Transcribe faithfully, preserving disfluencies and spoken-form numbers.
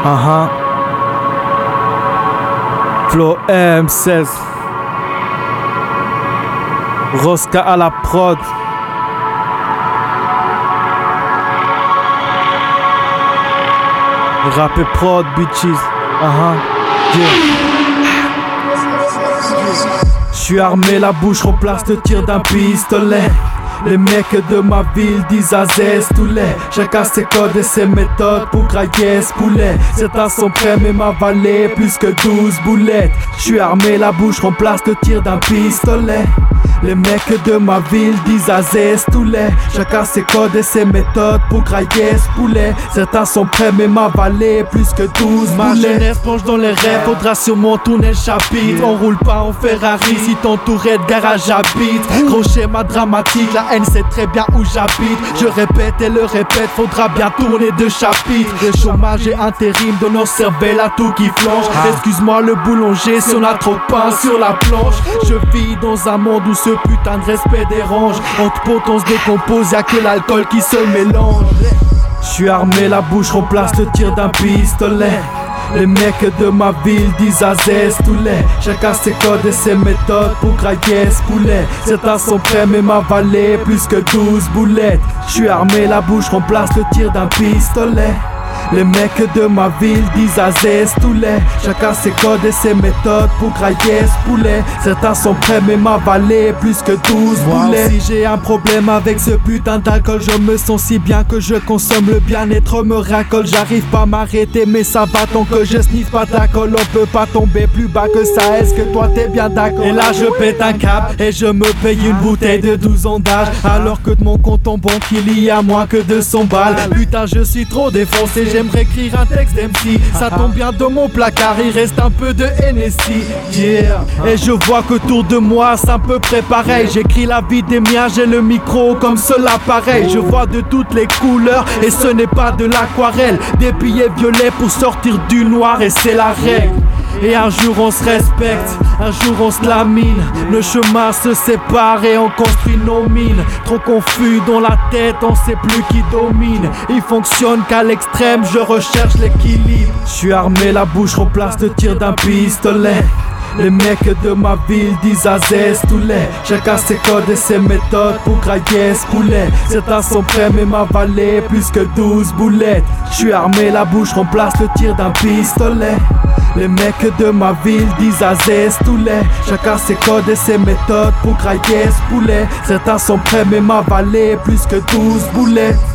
Uh-huh. Flow M seize. Rosca à la prod. Rap et prod, bitches. Uh-huh. Yeah. J'suis armé, la bouche remplace le tir d'un pistolet. Les mecs de ma ville disent à zest tous les. Chacun ses codes et ses méthodes pour grailler ce poulet. Certains sont prêts mais m'avaler plus que douze boulettes. J'suis armé, la bouche remplace le tir d'un pistolet. Les mecs de ma ville disent à zest tous les. Chacun ses codes et ses méthodes pour grailler ce poulet. Certains sont prêts mais m'avaler plus que douze boulettes. Ma jeunesse plonge dans les rêves, faudra sûrement tourner le chapitre. On roule pas en Ferrari si ton tourette garage habite. Gros schéma dramatique, la haine sait très bien où j'habite. Je répète et le répète, faudra bien tourner deux chapitres. Le chômage et intérim de nos cervelles à tout qui flanche. Excuse-moi le boulanger si on a trop de pain sur la planche. Je vis dans un monde où ce putain de respect dérange. Entre potes on se décompose, y'a que l'alcool qui se mélange. J'suis armé, la bouche remplace le tir d'un pistolet. Les mecs de ma ville disent à zest tous les. Chacun ses codes et ses méthodes pour grailler ce poulet. Certains sont prêts mais m'avaler plus que douze boulettes. J'suis armé, la bouche remplace le tir d'un pistolet. Les mecs de ma ville disent à zest tous les. Chacun ses codes et ses méthodes pour grailler ce poulet. Certains sont prêts mais m'avaler plus que douze boulettes. Si j'ai un problème avec ce putain d'alcool, je me sens si bien que je consomme le bien-être me racole. J'arrive pas à m'arrêter mais ça va tant que je sniffe pas ta colle. On peut pas tomber plus bas que ça, est-ce que toi t'es bien d'accord? Et là je pète un câble et je me paye une bouteille de douze ans d'âge. Alors que de mon compte en banque il y a moins que deux cents balles. Putain je suis trop défoncé, j'aimerais écrire un texte d'M C. Ça tombe bien dans mon placard, il reste un peu de Hennessy. Yeah. Et je vois qu'autour de moi c'est un peu près pareil. J'écris la vie des miens, j'ai le micro comme seul appareil. Je vois de toutes les couleurs et ce n'est pas de l'aquarelle. Des billets violets pour sortir du noir et c'est la règle. Et un jour on se respecte, un jour on se lamine. Nos chemins se séparent et on construit nos mines. Trop confus dans la tête, on sait plus qui domine. Il fonctionne qu'à l'extrême, je recherche l'équilibre. J'suis armé, la bouche remplace le tir d'un pistolet. Les mecs de ma ville disent à zest tous les. Chacun ses codes et ses méthodes pour grailler ce poulet. Certains sont prêts mais m'avaler plus que douze boulettes. J'suis armé, la bouche remplace le tir d'un pistolet. Les mecs de ma ville disent à zest tous les. Chacun ses codes et ses méthodes pour grailler ce poulet. Certains sont prêts mais m'avaler plus que douze boulettes.